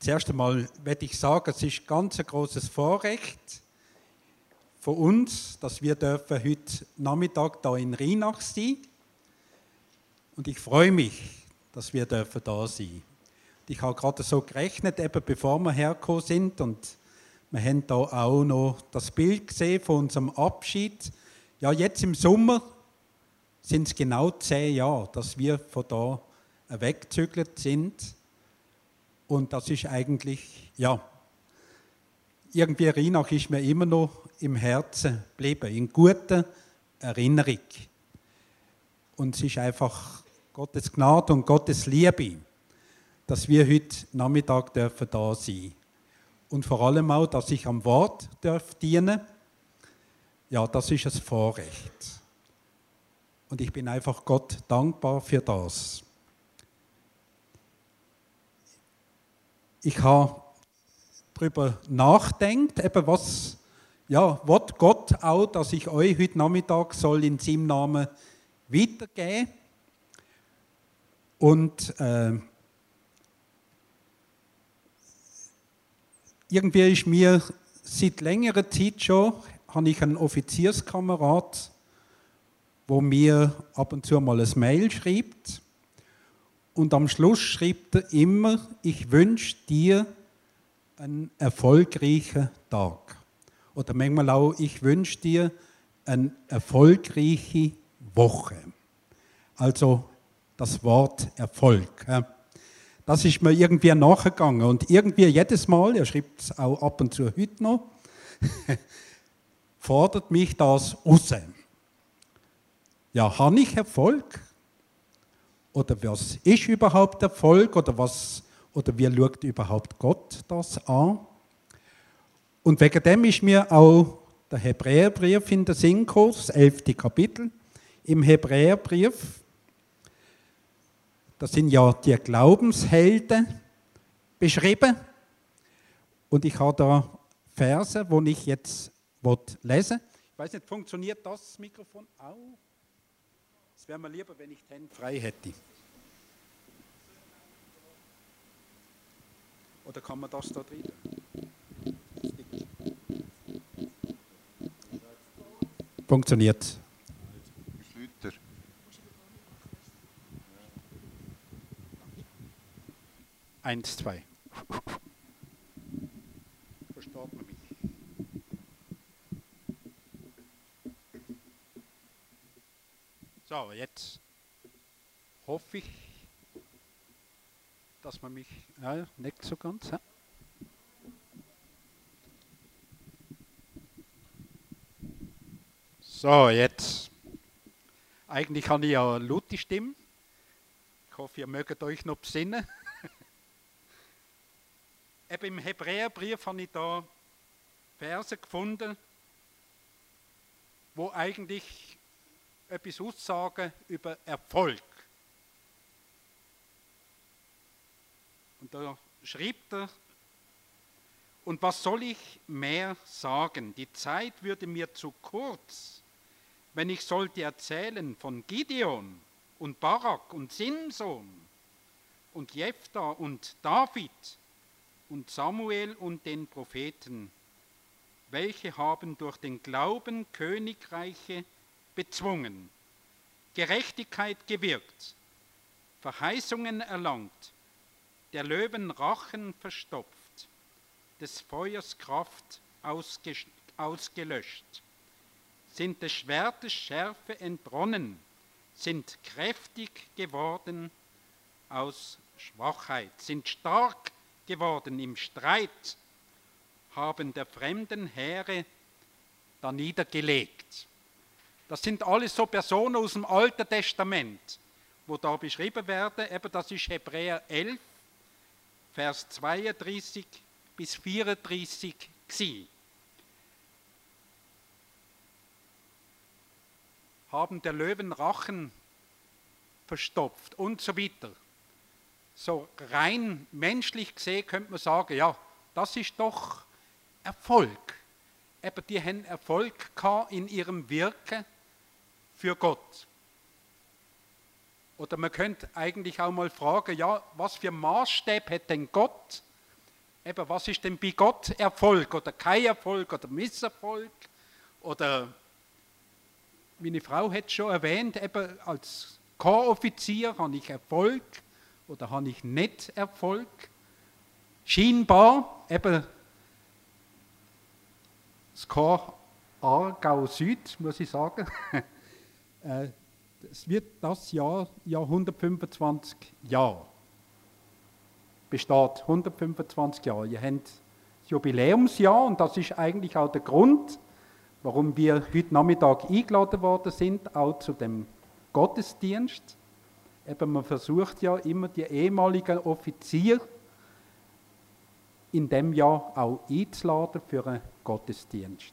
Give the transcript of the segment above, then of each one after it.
Zuerst einmal möchte ich sagen, es ist ganz ein großes Vorrecht von uns, dass wir heute Nachmittag da in Rheinach sein. Und ich freue mich, dass wir da sein dürfen. Ich habe gerade so gerechnet, eben bevor wir hergekommen sind, und wir haben da auch noch das Bild gesehen von unserem Abschied. Ja, jetzt im Sommer sind es genau 10 Jahre, dass wir von da weggezügelt sind. Und das ist eigentlich, ja, irgendwie Rheinach ist mir immer noch im Herzen geblieben, in guter Erinnerung. Und es ist einfach Gottes Gnade und Gottes Liebe, dass wir heute Nachmittag da sein dürfen. Und vor allem auch, dass ich am Wort dienen darf. Ja, das ist ein Vorrecht. Und ich bin einfach Gott dankbar für das. Ich habe darüber nachgedacht, eben was, ja, will Gott auch, dass ich euch heute Nachmittag soll in seinem Namen weitergeben. Und irgendwie ist mir seit längerer Zeit schon, habe ich einen Offizierskamerad, wo mir ab und zu mal ein Mail schreibt. Und am Schluss schreibt er immer, ich wünsche dir einen erfolgreichen Tag. Oder manchmal auch, ich wünsche dir eine erfolgreiche Woche. Also das Wort Erfolg. Das ist mir irgendwie nachgegangen. Und irgendwie jedes Mal, er schreibt es auch ab und zu heute noch, fordert mich das raus. Ja, habe ich Erfolg? Oder was ist überhaupt Erfolg? Oder wie schaut überhaupt Gott das an? Und wegen dem ist mir auch der Hebräerbrief in den Sinn gekommen, das 11. Kapitel im Hebräerbrief. Da sind ja die Glaubenshelden beschrieben. Und ich habe da Verse, die ich jetzt lesen will. Ich weiß nicht, funktioniert das Mikrofon auch? Es wäre mir lieber, wenn ich die Hände frei hätte. Oder kann man das da drin? Funktioniert. 1, 2. Versteht man mich? So, jetzt hoffe ich, dass man mich nicht so ganz. So, jetzt. Eigentlich habe ich ja eine laute Stimme. Ich hoffe, ihr mögt euch noch besinnen. Eben im Hebräerbrief habe ich da Verse gefunden, wo eigentlich etwas aussagen über Erfolg. Und da schreibt er, und was soll ich mehr sagen? Die Zeit würde mir zu kurz, wenn ich sollte erzählen von Gideon und Barak und Simson und Jephthah und David und Samuel und den Propheten, welche haben durch den Glauben Königreiche bezwungen, Gerechtigkeit gewirkt, Verheißungen erlangt, der Löwen Rachen verstopft, des Feuers Kraft ausgelöscht, sind des Schwertes Schärfe entronnen, sind kräftig geworden aus Schwachheit, sind stark geworden im Streit, haben der fremden Heere da niedergelegt. Das sind alles so Personen aus dem Alten Testament, wo da beschrieben werden. Eben das ist Hebräer 11, Vers 32 bis 34 gewesen. Haben der Löwen Rachen verstopft und so weiter. So rein menschlich gesehen könnte man sagen, ja, das ist doch Erfolg. Eben die haben Erfolg gehabt in ihrem Wirken für Gott. Oder man könnte eigentlich auch mal fragen, ja, was für Maßstäbe hat denn Gott eben, was ist denn bei Gott Erfolg oder kein Erfolg oder Misserfolg? Oder, meine Frau hat es schon erwähnt, eben als Korpsoffizier habe ich Erfolg oder habe ich nicht Erfolg? Scheinbar, eben das Korps Aargau Süd, muss ich sagen, es wird das Jahr 125 Jahre. Besteht 125 Jahre. Ihr habt das Jubiläumsjahr und das ist eigentlich auch der Grund, warum wir heute Nachmittag eingeladen worden sind, auch zu dem Gottesdienst. Eben, man versucht ja immer, die ehemaligen Offiziere in dem Jahr auch einzuladen für einen Gottesdienst.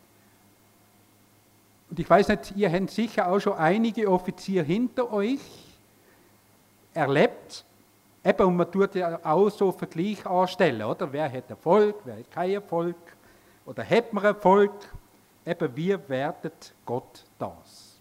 Und ich weiß nicht, ihr habt sicher auch schon einige Offiziere hinter euch erlebt. Eben, und man tut ja auch so Vergleich anstellen, oder? Wer hat Erfolg, wer hat keinen Erfolg? Oder hat man Erfolg? Eben, wie wertet Gott das?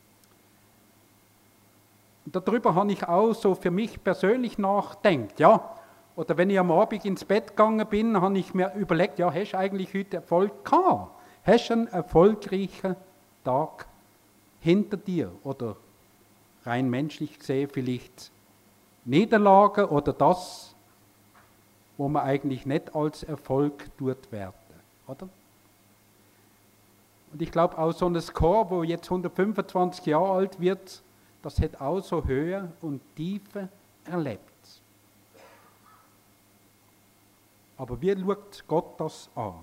Und darüber habe ich auch so für mich persönlich nachgedacht, ja. Oder wenn ich am Abend ins Bett gegangen bin, habe ich mir überlegt, ja, hast du eigentlich heute Erfolg gehabt? Hast du einen erfolgreichen Tag hinter dir? Oder rein menschlich gesehen vielleicht Niederlage oder das, wo man eigentlich nicht als Erfolg werten, oder? Und ich glaube auch so ein Chor, wo jetzt 125 Jahre alt wird, das hat auch so Höhe und Tiefe erlebt. Aber wie schaut Gott das an?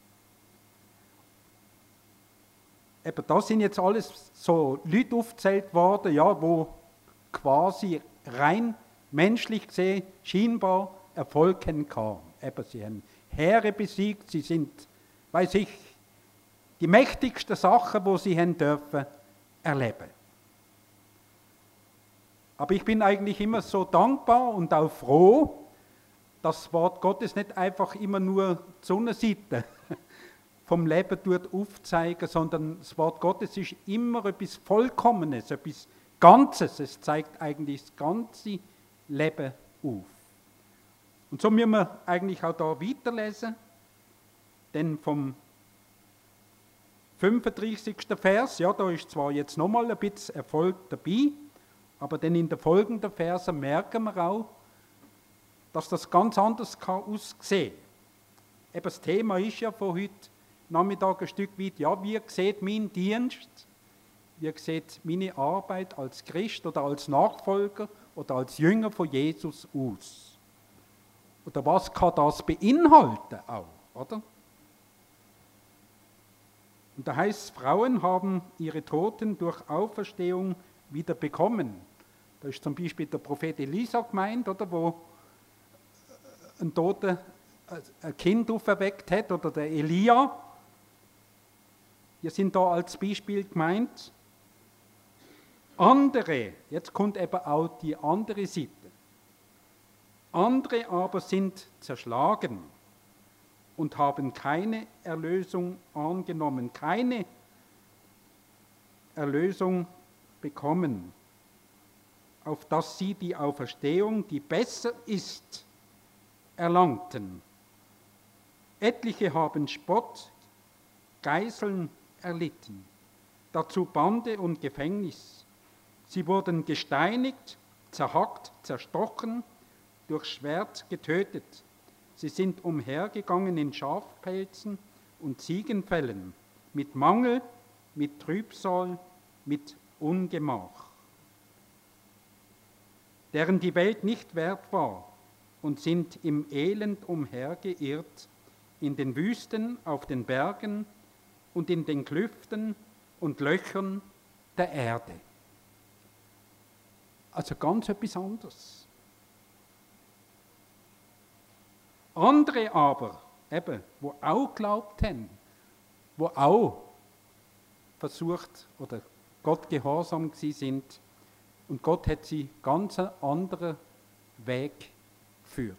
Eben, da sind jetzt alles so Leute aufgezählt worden, ja, wo quasi rein menschlich gesehen scheinbar Erfolg hatten. Eben, sie haben Heere besiegt, sie sind, weiß ich, die mächtigsten Sachen, die sie haben dürfen erleben. Aber ich bin eigentlich immer so dankbar und auch froh, dass das Wort Gottes nicht einfach immer nur die Sonnenseite vom Leben aufzeigen, sondern das Wort Gottes ist immer etwas Vollkommenes, etwas Ganzes. Es zeigt eigentlich das ganze Leben auf. Und so müssen wir eigentlich auch da weiterlesen, denn vom 35. Vers, ja, da ist zwar jetzt nochmal ein bisschen Erfolg dabei, aber dann in den folgenden Versen merken wir auch, dass das ganz anders aussehen kann. Eben das Thema ist ja von heute Nachmittag ein Stück weit, ja, wie sieht mein Dienst, wie sieht meine Arbeit als Christ oder als Nachfolger oder als Jünger von Jesus aus? Oder was kann das beinhalten auch, oder? Und da heißt es, Frauen haben ihre Toten durch Auferstehung wieder bekommen. Da ist zum Beispiel der Prophet Elisa gemeint, oder, wo ein Toter ein Kind auferweckt hat, oder der Elia. Wir sind da als Beispiel gemeint. Andere, jetzt kommt eben auch die andere Seite. Andere aber sind zerschlagen und haben keine Erlösung angenommen, keine Erlösung bekommen, auf dass sie die Auferstehung, die besser ist, erlangten. Etliche haben Spott, Geißeln erlitten, dazu Bande und Gefängnis. Sie wurden gesteinigt, zerhackt, zerstochen, durch Schwert getötet. Sie sind umhergegangen in Schafpelzen und Ziegenfellen, mit Mangel, mit Trübsal, mit Ungemach, deren die Welt nicht wert war, und sind im Elend umhergeirrt, in den Wüsten, auf den Bergen und in den Klüften und Löchern der Erde. Also ganz etwas anderes. Andere aber, eben, wo auch geglaubt haben, wo auch versucht oder Gott gehorsam gewesen sind, und Gott hat sie ganz einen anderen Weg geführt.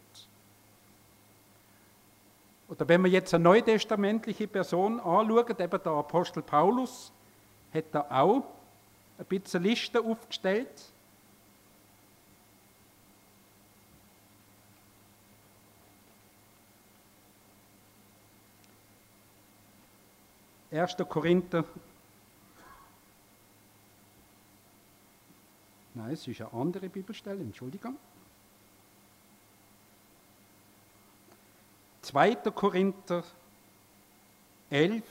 Oder wenn wir jetzt eine neutestamentliche Person anschauen, eben der Apostel Paulus, hat da auch ein bisschen Liste aufgestellt. 1. Korinther, nein, es ist eine andere Bibelstelle, Entschuldigung. 2. Korinther 11,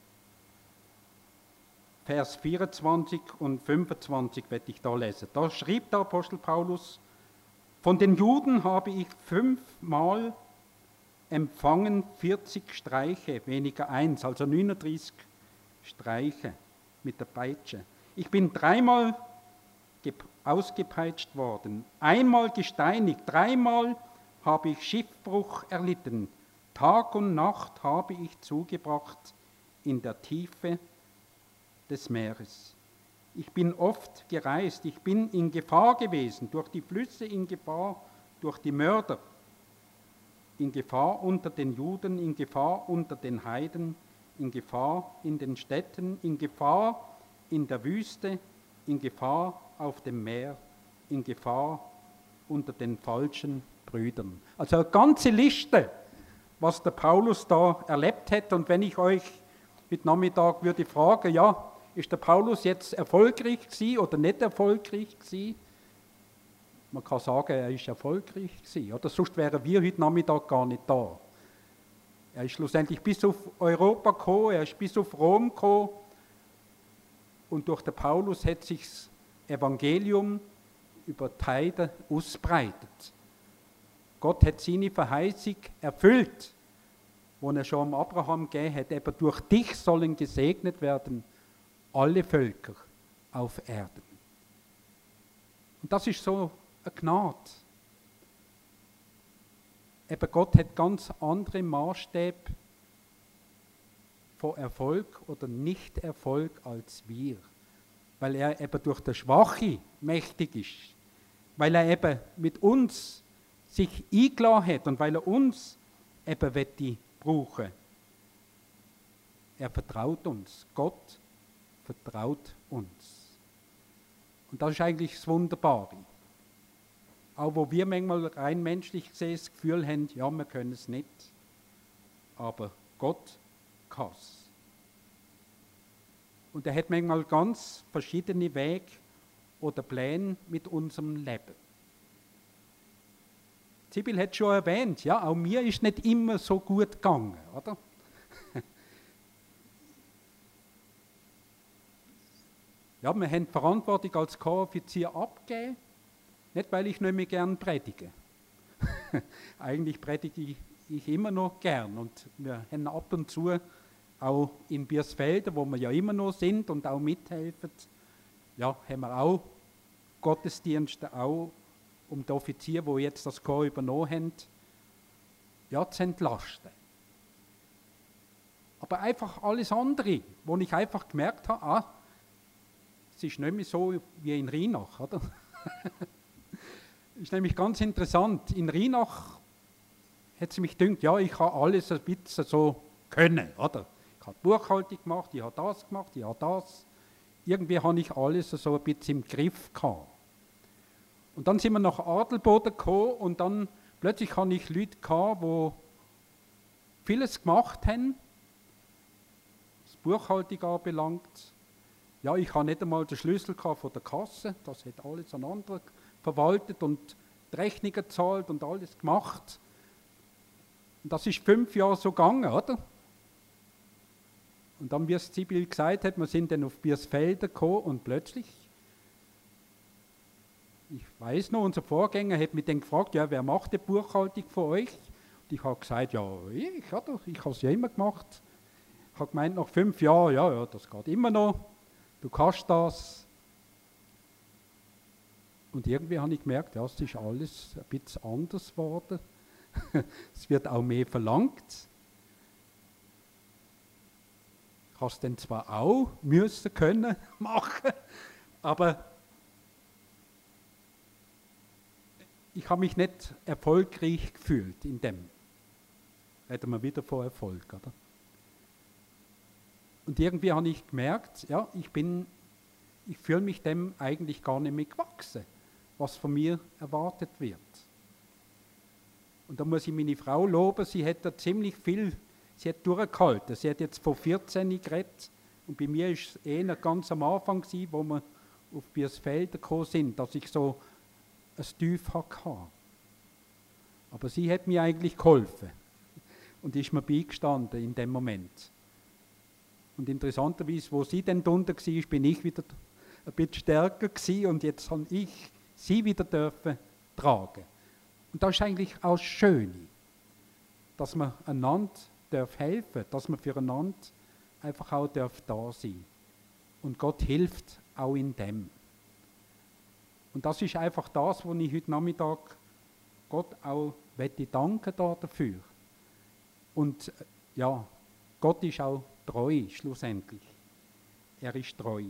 Vers 24 und 25 werde ich da lesen. Da schrieb der Apostel Paulus: Von den Juden habe ich 5-mal empfangen 40 Streiche, weniger 1, also 39 Streiche mit der Peitsche. Ich bin 3-mal ausgepeitscht worden, 1-mal gesteinigt, 3-mal habe ich Schiffbruch erlitten. Tag und Nacht habe ich zugebracht in der Tiefe des Meeres. Ich bin oft gereist, ich bin in Gefahr gewesen, durch die Flüsse in Gefahr, durch die Mörder, in Gefahr unter den Juden, in Gefahr unter den Heiden, in Gefahr in den Städten, in Gefahr in der Wüste, in Gefahr auf dem Meer, in Gefahr unter den falschen Brüdern. Also eine ganze Liste, was der Paulus da erlebt hat. Und wenn ich euch heute Nachmittag würde fragen, ja, ist der Paulus jetzt erfolgreich gewesen oder nicht erfolgreich gewesen? Man kann sagen, er ist erfolgreich gewesen, oder sonst wären wir heute Nachmittag gar nicht da. Er ist schlussendlich bis auf Europa gekommen, er ist bis auf Rom gekommen und durch den Paulus hat sich das Evangelium über die Heiden ausbreitet. Gott hat seine Verheißung erfüllt, wo er schon am Abraham gegeben hat, eben durch dich sollen gesegnet werden alle Völker auf Erden. Und das ist so eine Gnade. Eben Gott hat ganz andere Maßstäbe von Erfolg oder Nicht-Erfolg als wir, weil er eben durch den Schwachen mächtig ist, weil er eben mit uns sich eingeladen hat und weil er uns eben brauchen will. Er vertraut uns. Gott vertraut uns. Und das ist eigentlich das Wunderbare. Auch wo wir manchmal rein menschlich gesehen das Gefühl haben, ja, wir können es nicht. Aber Gott kann es. Und er hat manchmal ganz verschiedene Wege oder Pläne mit unserem Leben. Sibyl hat schon erwähnt, ja, auch mir ist nicht immer so gut gegangen, oder? Ja, wir haben die Verantwortung als Choroffizier abgegeben, nicht weil ich nicht mehr gern predige. Eigentlich predige ich immer noch gern und wir haben ab und zu auch in Biersfelden, wo wir ja immer noch sind und auch mithelfen, ja, haben wir auch Gottesdienste, auch um die Offiziere, die jetzt das Chor übernommen haben, ja, zu entlasten. Aber einfach alles andere, wo ich einfach gemerkt habe, es ist nicht mehr so wie in Rheinach, oder? Ist nämlich ganz interessant. In Rheinach hat es mich gedacht, ja, ich habe alles ein bisschen so können, oder? Ich habe Buchhaltung gemacht, ich habe das gemacht, ich habe das. Irgendwie habe ich alles so ein bisschen im Griff gehabt. Und dann sind wir nach Adelboden gekommen und dann plötzlich hatte ich Leute gehabt, die vieles gemacht haben, was Buchhaltung anbelangt. Ja, ich habe nicht einmal den Schlüssel von der Kasse, das hat alles ein anderer verwaltet und die Rechnungen gezahlt und alles gemacht. Und das ist 5 Jahre so gegangen, oder? Und dann, wie es Sibyl gesagt hat, wir sind dann auf Biersfelden gekommen und plötzlich, ich weiß noch, unser Vorgänger hat mich dann gefragt, ja, wer macht die Buchhaltung von euch? Und ich habe gesagt, ja, ich habe es ja immer gemacht. Ich habe gemeint, nach 5 Jahren, ja, das geht immer noch, du kannst das. Und irgendwie habe ich gemerkt, ja, es ist alles ein bisschen anders geworden. Es wird auch mehr verlangt. Ich habe es dann zwar auch müssen können machen, aber ich habe mich nicht erfolgreich gefühlt in dem. Reden wir wieder von Erfolg, oder? Und irgendwie habe ich gemerkt, ja, ich fühle mich dem eigentlich gar nicht mehr gewachsen, was von mir erwartet wird. Und da muss ich meine Frau loben, sie hat da ziemlich viel sie hat durchgehalten. Sie hat jetzt von 14 geredet und bei mir war es eher ganz am Anfang, wo wir auf Biersfelden gekommen sind, dass ich so ein Tief hatte. Aber sie hat mir eigentlich geholfen und ist mir beigestanden in dem Moment. Und interessanterweise, wo sie dann drunter war, bin ich wieder ein bisschen stärker gewesen und jetzt habe ich sie wieder dürfen tragen. Und das ist eigentlich auch das Schöne, dass man einander helfen darf, dass man füreinander einfach auch da sein darf. Und Gott hilft auch in dem. Und das ist einfach das, was ich heute Nachmittag Gott auch danken dafür. Und ja, Gott ist auch treu schlussendlich. Er ist treu.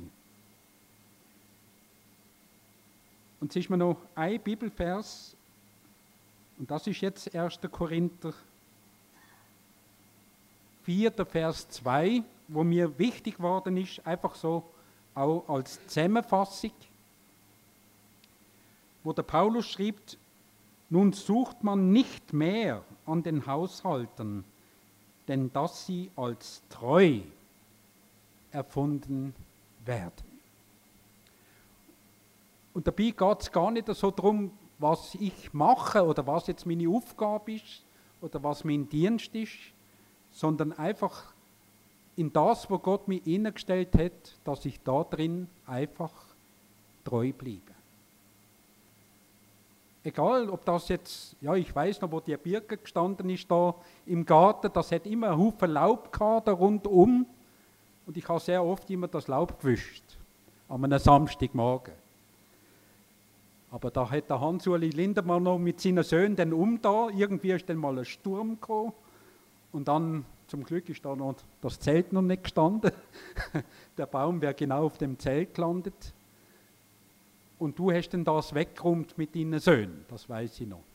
Und es ist mir noch ein Bibelvers, und das ist jetzt 1. Korinther 4, der Vers 2, wo mir wichtig geworden ist, einfach so auch als Zusammenfassung, wo der Paulus schreibt: Nun sucht man nicht mehr an den Haushaltern, denn dass sie als treu erfunden werden. Und dabei geht es gar nicht so darum, was ich mache oder was jetzt meine Aufgabe ist oder was mein Dienst ist, sondern einfach in das, wo Gott mich hineingestellt hat, dass ich da drin einfach treu bleibe. Egal, ob das jetzt, ja, ich weiß noch, wo die Birke gestanden ist da im Garten, das hat immer einen Haufen Laub gehabt da rundum und ich habe sehr oft immer das Laub gewischt, an einem Samstagmorgen. Aber da hat der Hans-Uli Lindemann noch mit seinen Söhnen dann da, irgendwie ist dann mal ein Sturm gekommen und dann, zum Glück ist da noch das Zelt noch nicht gestanden, der Baum wäre genau auf dem Zelt gelandet. Und du hast dann das weggeräumt mit deinen Söhnen, das weiß ich noch.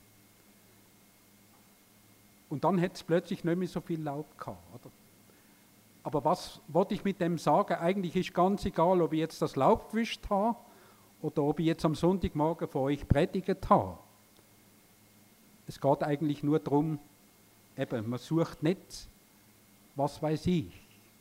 Und dann hat es plötzlich nicht mehr so viel Laub gehabt. Oder? Aber was wollte ich mit dem sagen? Eigentlich ist ganz egal, ob ich jetzt das Laub gewischt habe oder ob ich jetzt am Sonntagmorgen vor euch predigt habe. Es geht eigentlich nur darum, eben, man sucht nicht, was weiß ich,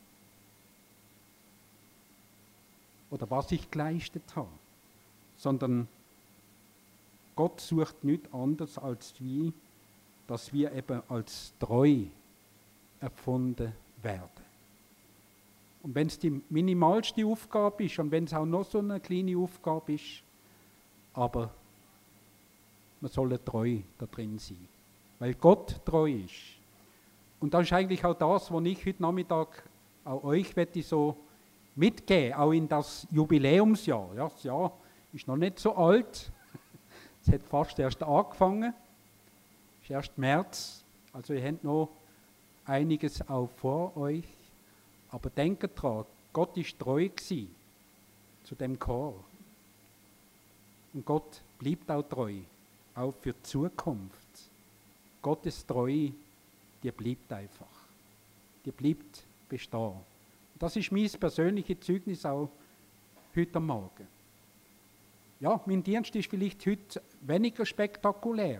oder was ich geleistet habe, sondern Gott sucht nichts anderes als wie, dass wir eben als treu erfunden werden. Und wenn es die minimalste Aufgabe ist und wenn es auch noch so eine kleine Aufgabe ist, aber man soll treu da drin sein, weil Gott treu ist. Und das ist eigentlich auch das, was ich heute Nachmittag auch euch so mitgeben, auch in das Jubiläumsjahr. Ja, das Jahr ist noch nicht so alt, es hat fast erst angefangen, es ist erst März, also ihr habt noch einiges auch vor euch. Aber denkt dran, Gott ist treu gewesen zu dem Chor. Und Gott bleibt auch treu, auch für die Zukunft. Gottes Treue, die bleibt einfach. Die bleibt bestehen. Das ist mein persönliches Zeugnis auch heute Morgen. Ja, mein Dienst ist vielleicht heute weniger spektakulär.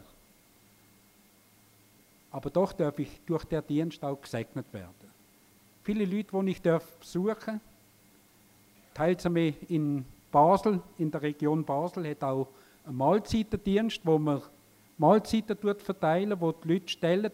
Aber doch darf ich durch den Dienst auch gesegnet werden. Viele Leute, die ich besuchen darf, teils in Basel, in der Region Basel, hat auch einen Mahlzeitendienst, wo man Mahlzeiten verteilen, wo die Leute stellen,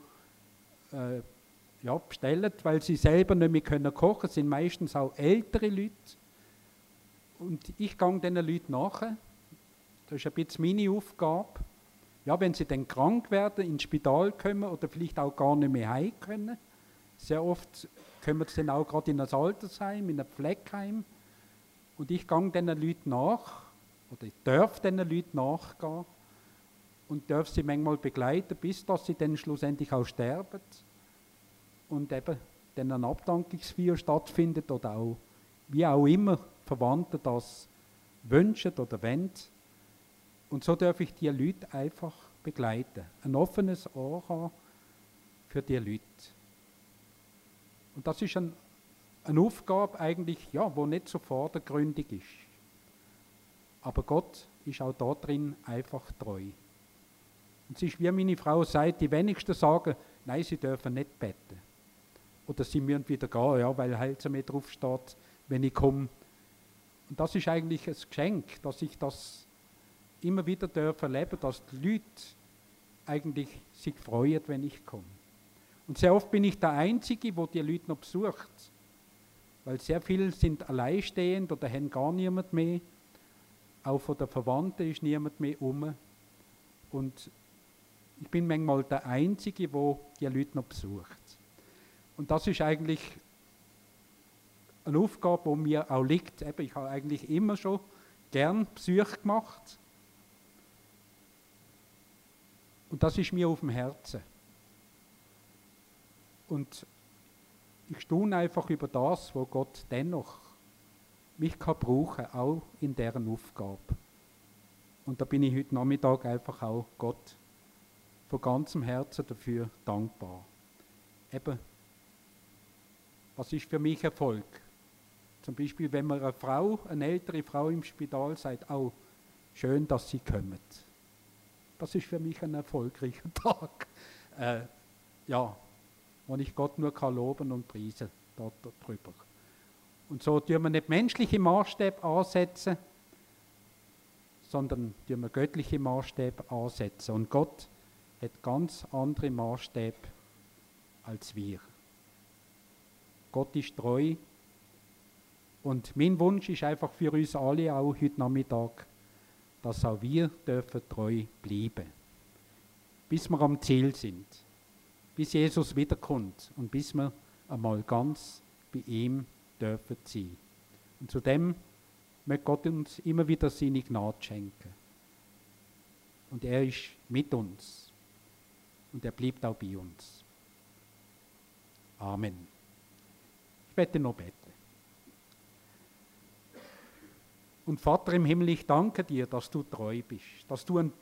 bestellen, weil sie selber nicht mehr kochen können. Das sind meistens auch ältere Leute. Und ich gehe diesen Leuten nach. Das ist ein bisschen meine Aufgabe. Ja, wenn sie dann krank werden, ins Spital kommen oder vielleicht auch gar nicht mehr heim können. Sehr oft kommen sie dann auch gerade in ein Altersheim, in ein Pflegeheim. Und ich gehe diesen Leuten nach, oder ich darf diesen Leuten nachgehen und darf sie manchmal begleiten, bis dass sie dann schlussendlich auch sterben. Und eben dann ein Abdankungsfeier stattfindet oder auch, wie auch immer, Verwandte das wünschen oder wollen. Und so darf ich die Leute einfach begleiten. Ein offenes Ohr haben für die Leute. Und das ist eine Aufgabe eigentlich, ja, die nicht so vordergründig ist. Aber Gott ist auch da drin einfach treu. Und es ist, wie meine Frau sagt, die wenigsten sagen, nein, sie dürfen nicht beten. oder sie müssen wieder gehen, ja, weil Heilsarmee drauf steht, wenn ich komme. Und das ist eigentlich ein Geschenk, dass ich das immer wieder erleben darf, dass die Leute eigentlich sich freuen, wenn ich komme. Und sehr oft bin ich der Einzige, der die Leute noch besucht. Weil sehr viele sind alleinstehend oder haben gar niemand mehr. Auch von den Verwandten ist niemand mehr um. Und ich bin manchmal der Einzige, der die Leute noch besucht. Und das ist eigentlich eine Aufgabe, die mir auch liegt. Eben, ich habe eigentlich immer schon gern Besuche gemacht. Und das ist mir auf dem Herzen. Und ich staune einfach über das, wo Gott dennoch mich kann brauchen, auch in deren Aufgabe. Und da bin ich heute Nachmittag einfach auch Gott von ganzem Herzen dafür dankbar. Eben, was ist für mich Erfolg? Zum Beispiel, wenn man eine ältere Frau im Spital sagt, auch schön, dass sie kommen. Das ist für mich ein erfolgreicher Tag. Ja, wo ich Gott nur kann loben und preisen darüber. Und so tun wir nicht menschliche Maßstäbe ansetzen, sondern tun wir göttliche Maßstäbe ansetzen. Und Gott hat ganz andere Maßstäbe als wir. Gott ist treu. Und mein Wunsch ist einfach für uns alle auch heute Nachmittag, dass auch wir dürfen treu bleiben. Bis wir am Ziel sind. Bis Jesus wiederkommt und bis wir einmal ganz bei ihm dürfen sein. Und zudem möchte Gott uns immer wieder seine Gnade schenken. Und er ist mit uns. Und er bleibt auch bei uns. Amen. Ich werde noch beten. Und Vater im Himmel, ich danke dir, dass du treu bist, dass du ein